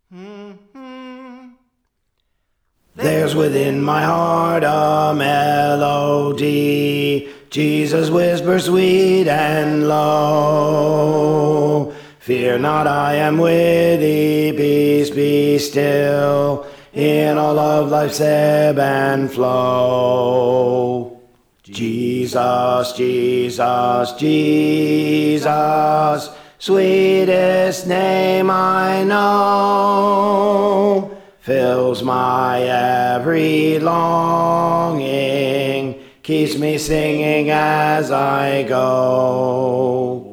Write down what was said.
There's within my heart a melody, Jesus whispers sweet and low. Fear not, I am with thee, peace be still, in all of life's ebb and flow. Jesus, Jesus, Jesus, sweetest name I know, fills my every longing, keeps me singing as I go.